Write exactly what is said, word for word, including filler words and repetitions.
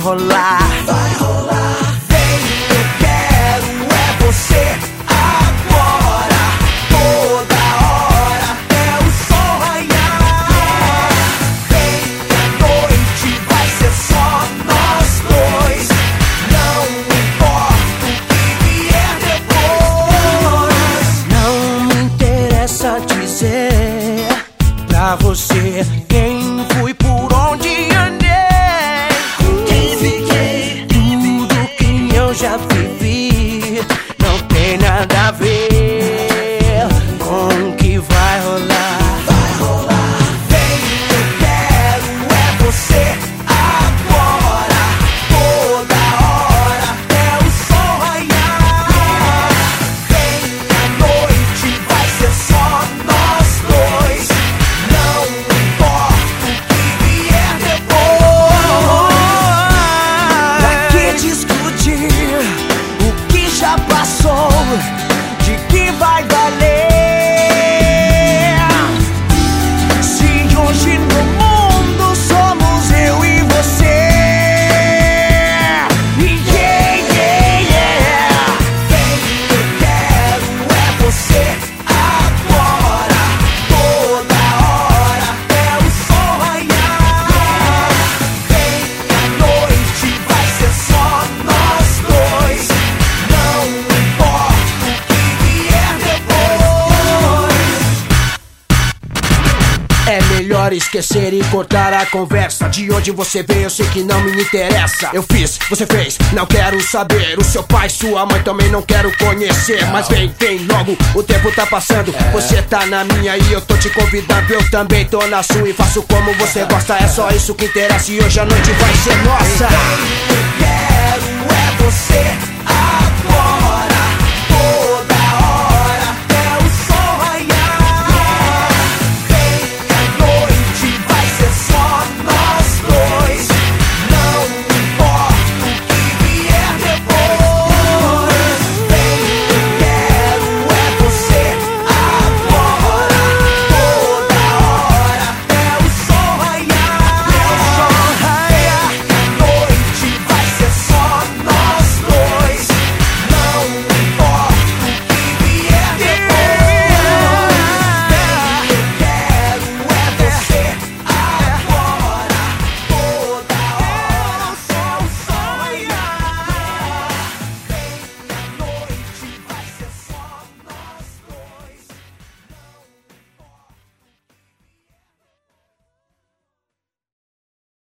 rolar. Vai rolar. Vem, eu quero é você agora, toda hora, até o sol raiar. Vem, que a noite vai ser só nós dois. Não importa o que vier depois. Não me interessa dizer pra você quem fui, por onde andei, Quem fiquei, tudo que eu já vivi não tem nada a ver com o que vai rolar. vai rolar. Vem, eu quero é você agora, toda hora, até o sol raiar. Vem, que a noite vai ser só nós dois. Não importa o que vier depois. Pra que discutir o que já passou? De que vai valer? Se hoje no mundo somos eu e você. Yeah, yeah, yeah. Vem, eu quero é você agora, toda hora, até o sol raiar. Vem, que a noite vai ser só nós dois. Não importa o que vier depois. É melhor esquecer e cortar a conversa. De onde você veio eu sei que não me interessa. Eu fiz, você fez, não quero saber. O seu pai, sua mãe também não quero conhecer. Mas vem, vem logo, o tempo tá passando. Você tá na minha e eu tô te convidando. Eu também tô na sua e faço como você gosta. É só isso que interessa e hoje a noite vai ser nossa. Eu quero é você